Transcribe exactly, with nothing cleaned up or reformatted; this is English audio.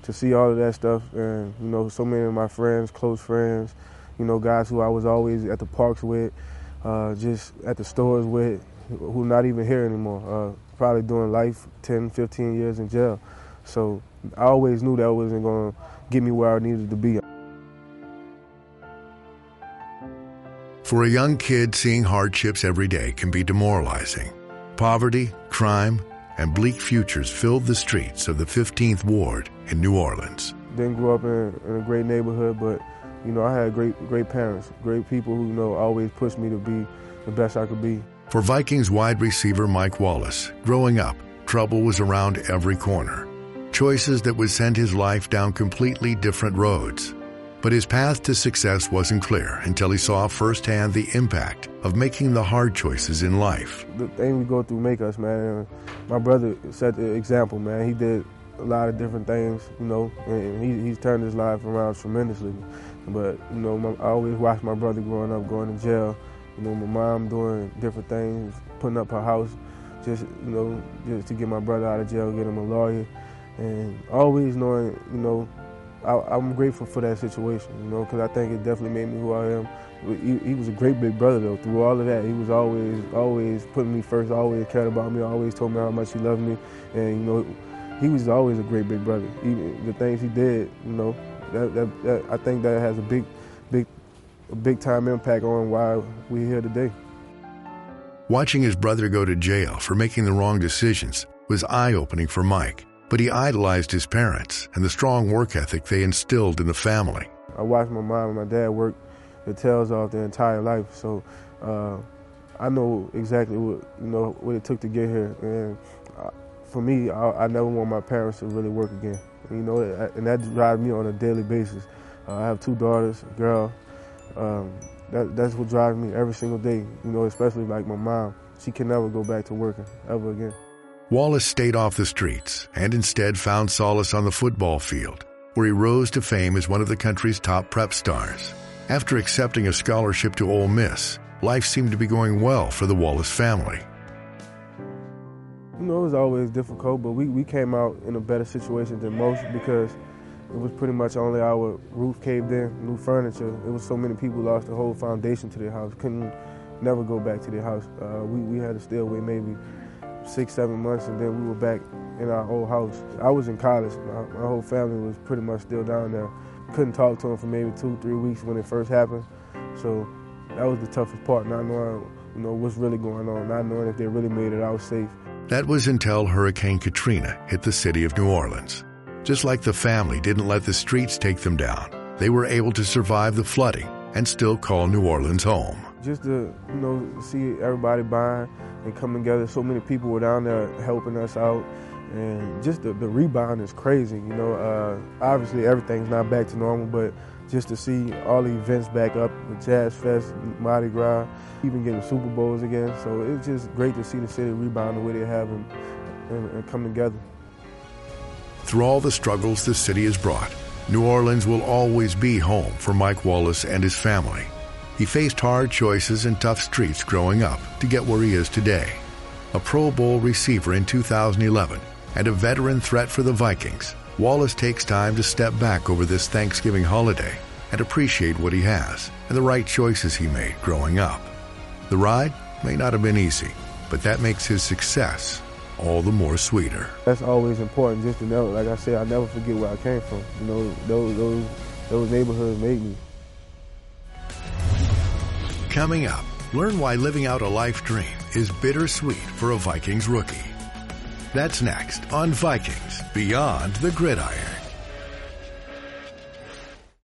to see all of that stuff, and you know, so many of my friends, close friends, you know, guys who I was always at the parks with, uh, just at the stores with, who not even here anymore, uh, probably doing life ten, fifteen years in jail. So I always knew that wasn't going to get me where I needed to be. For a young kid, seeing hardships every day can be demoralizing. Poverty, crime, and bleak futures filled the streets of the fifteenth Ward in New Orleans. Didn't grow up in, in a great neighborhood, but you know, I had great, great parents, great people who, you know, always pushed me to be the best I could be. For Vikings wide receiver Mike Wallace, growing up, trouble was around every corner. Choices that would send his life down completely different roads. But his path to success wasn't clear until he saw firsthand the impact of making the hard choices in life. The thing we go through make us, man. My brother set the example, man. He did a lot of different things, you know, and he, he's turned his life around tremendously. But, you know, my, I always watched my brother growing up, going to jail. You know, my mom doing different things, putting up her house, just, you know, just to get my brother out of jail, get him a lawyer. And always knowing, you know, I, I'm grateful for that situation, you know, because I think it definitely made me who I am. He, he was a great big brother, though. Through all of that, he was always, always putting me first, always cared about me, always told me how much he loved me. And, you know, he was always a great big brother. Even the things he did, you know, that, that, that, I think that has a big, big, a big time impact on why we're here today. Watching his brother go to jail for making the wrong decisions was eye-opening for Mike. But he idolized his parents and the strong work ethic they instilled in the family. I watched my mom and my dad work their tails off their entire life, so uh, I know exactly what you know what it took to get here. And uh, for me, I, I never want my parents to really work again. You know, and that drives me on a daily basis. Uh, I have two daughters, a girl. Um, that, that's what drives me every single day. You know, especially like my mom. She can never go back to working ever again. Wallace stayed off the streets and instead found solace on the football field, where he rose to fame as one of the country's top prep stars. After accepting a scholarship to Ole Miss, life seemed to be going well for the Wallace family. You know, it was always difficult, but we, we came out in a better situation than most because it was pretty much only our roof caved in, new furniture. It was so many people lost the whole foundation to their house, couldn't never go back to their house. Uh, we, we had to stay away maybe six, seven months, and then we were back in our old house. I was in college. My, my whole family was pretty much still down there. Couldn't talk to them for maybe two, three weeks when it first happened. So that was the toughest part, not knowing, you know, what's really going on, not knowing if they really made it out safe. That was until Hurricane Katrina hit the city of New Orleans. Just like the family didn't let the streets take them down, they were able to survive the flooding and still call New Orleans home. Just to, you know, see everybody buying and coming together. So many people were down there helping us out. And just the, the rebound is crazy, you know. Uh, obviously, everything's not back to normal, but just to see all the events back up, the Jazz Fest, Mardi Gras, even getting Super Bowls again. So it's just great to see the city rebound the way they have and, and, and come together. Through all the struggles the city has brought, New Orleans will always be home for Mike Wallace and his family. He faced hard choices and tough streets growing up to get where he is today. A Pro Bowl receiver in two thousand eleven and a veteran threat for the Vikings, Wallace takes time to step back over this Thanksgiving holiday and appreciate what he has and the right choices he made growing up. The ride may not have been easy, but that makes his success all the more sweeter. That's always important, just to know, like I said, I never forget where I came from. You know, those, those, those neighborhoods made me. Coming up, learn why living out a life dream is bittersweet for a Vikings rookie. That's next on Vikings Beyond the Gridiron.